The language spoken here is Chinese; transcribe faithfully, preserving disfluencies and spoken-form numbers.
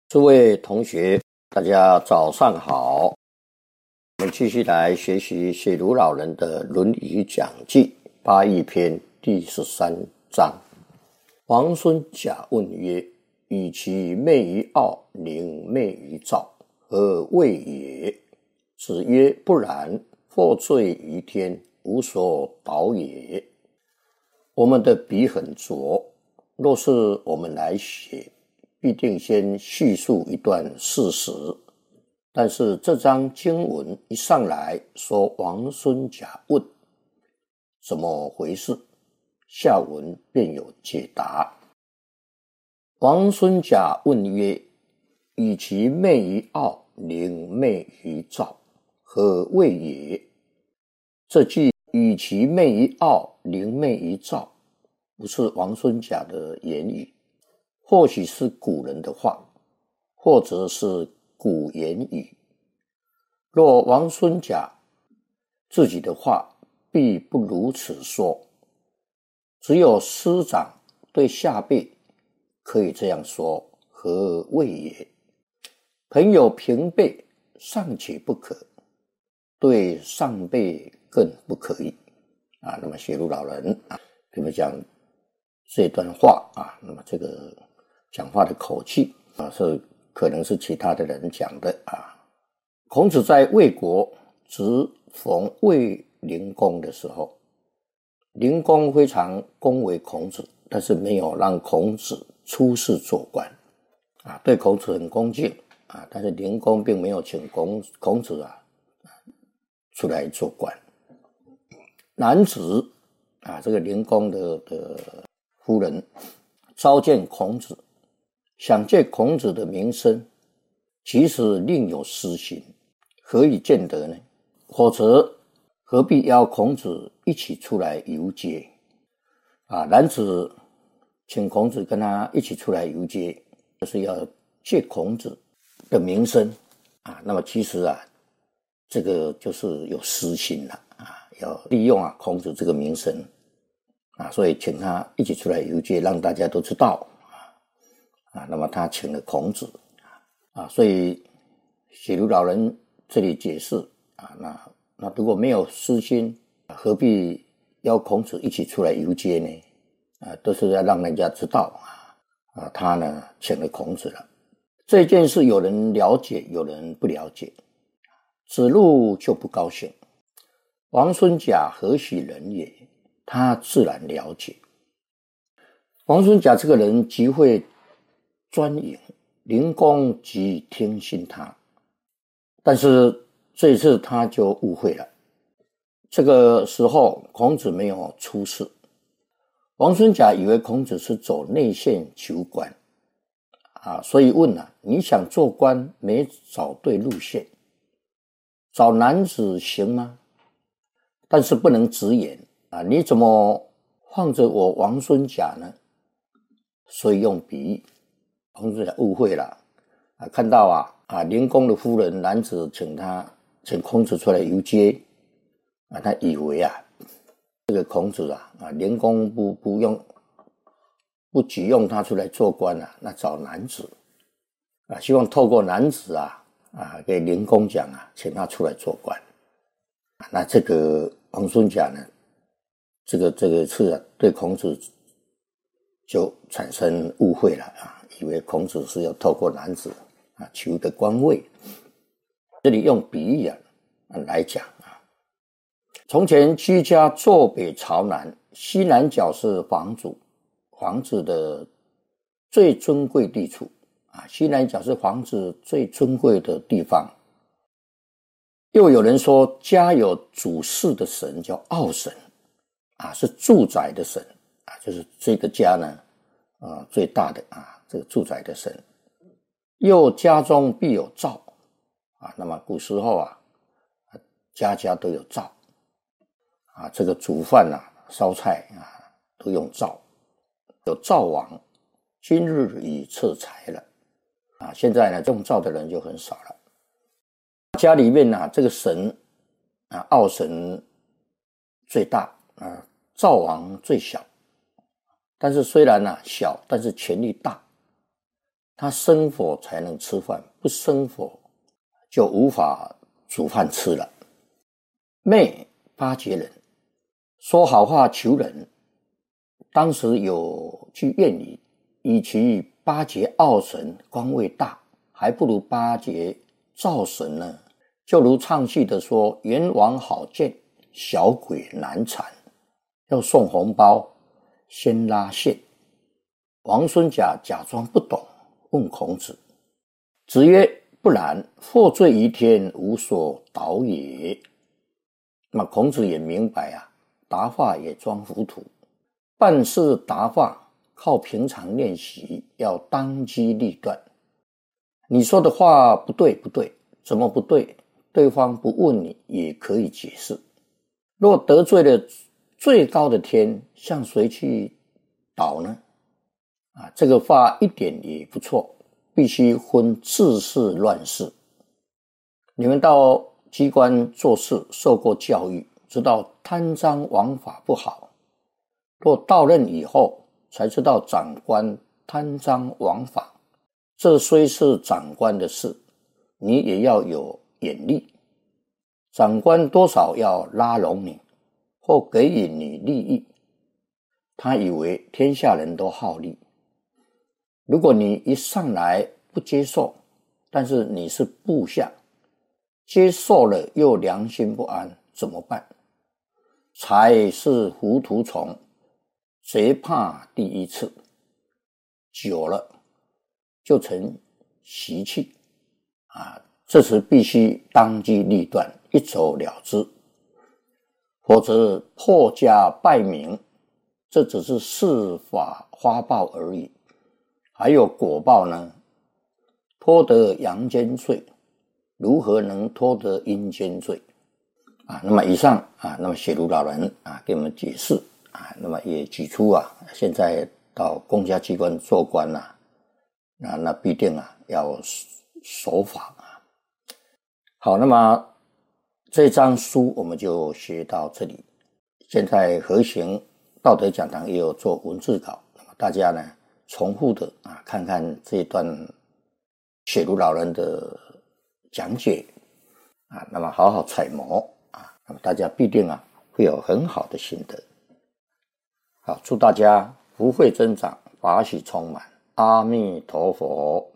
诸位同学，大家早上好。我们继续来学习写卢老人的《论语讲记》八义篇第十三章。王孙贾问曰：“与其媚于傲，宁媚于躁，何谓也？”子曰：“不然，或罪于天，无所导也。”我们的笔很拙，若是我们来写，必定先叙述一段事实，但是这章经文一上来说王孙贾问，怎么回事？下文便有解答。王孙贾问曰：“与其媚于傲，宁媚于躁，何谓也？”这句与其媚于傲，宁媚于躁，不是王孙贾的言语，或许是古人的话，或者是古言语。若王孙贾自己的话，必不如此说。只有师长对下辈可以这样说：“何谓也？”朋友平辈尚且不可，对上辈更不可以啊。那么写卢老人啊，跟我们讲这段话啊，那么这个讲话的口气啊，是可能是其他的人讲的啊。孔子在魏国值逢魏灵公的时候，灵公非常恭维孔子，但是没有让孔子出仕做官啊，对孔子很恭敬啊，但是灵公并没有请孔孔子啊出来做官。男子啊，这个灵公的的夫人召见孔子，想借孔子的名声，其实另有私心，何以见得呢？否则何必邀孔子一起出来游街啊？男子请孔子跟他一起出来游街，就是要借孔子的名声啊。那么其实啊，这个就是有私心了啊，要利用啊孔子这个名声啊，所以请他一起出来游街，让大家都知道啊。啊，那么他请了孔子啊，所以写卢老人这里解释啊，那那如果没有私心，何必邀孔子一起出来游街呢？啊，都是要让人家知道啊，啊，他呢请了孔子了。这件事有人了解，有人不了解。子路就不高兴，王孙贾何许人也？他自然了解。王孙贾这个人极会钻营，灵公极听信他，但是这一次他就误会了。这个时候孔子没有出仕，王孙贾以为孔子是走内线求官啊，所以问啊，你想做官没找对路线，找男子行吗？但是不能直言啊，你怎么放着我王孙贾呢？所以用比喻。王孙贾误会了啊，看到啊啊灵公的夫人男子请他请孔子出来游街啊，他以为啊这个孔子啊啊灵公不不用不举用他出来做官啊，那找男子啊，希望透过男子啊啊给灵公讲啊，请他出来做官。那这个王孙贾呢，这个这个次啊，对孔子就产生误会了啊，以为孔子是要透过男子啊求一个官位。这里用比喻啊来讲啊，从前居家坐北朝南，西南角是皇族，皇子的最尊贵地处啊，西南角是皇子最尊贵的地方。又有人说家有主事的神叫傲神啊，是住宅的神啊，就是这个家呢啊最大的啊这个住宅的神。又家中必有灶啊，那么古时候啊家家都有灶啊，这个煮饭啊烧菜啊都用灶，有灶王，今日已撤柴了啊，现在呢用灶的人就很少了。家里面啊，这个神啊，傲神最大啊，灶王最小。但是虽然啊小，但是权力大他生火才能吃饭，不生火就无法煮饭吃了。昧巴结人，说好话求人。当时有句谚语，与其巴结傲神官位大，还不如巴结灶神呢。就如唱戏的说，阎王好见，小鬼难缠。要送红包，先拉线。王孙甲假装不懂，问孔子。子曰：不然，获罪于天，无所导也。那孔子也明白啊，答话也装糊涂。办事答话靠平常练习，要当机立断。你说的话不对不对，怎么不对？对方不问你也可以解释。若得罪了最高的天，向谁去祷呢？啊，这个话一点也不错，必须分治事乱事。你们到机关做事，受过教育，知道贪赃枉法不好。若到任以后，才知道长官贪赃枉法，这虽是长官的事，你也要有眼力。长官多少要拉拢你，或给予你利益。他以为天下人都好利。如果你一上来不接受，但是你是部下，接受了又良心不安，怎么办？才是糊涂虫，谁怕第一次？久了就成习气啊！这时必须当机立断，一走了之，否则破家败名，这只是事法花报而已。还有果报呢？脱得阳间罪，如何能脱得阴间罪？啊，那么以上啊，那么写如老人啊给我们解释啊，那么也举出啊，现在到公家机关做官啊，那那必定啊要守法啊。好，那么这章书我们就学到这里。现在和行道德讲堂也有做文字稿，那么大家呢重复的啊看看这段写如老人的讲解啊，那么好好揣摩啊，那么大家必定啊会有很好的心得。好，祝大家福慧增长，法喜充满。阿弥陀佛。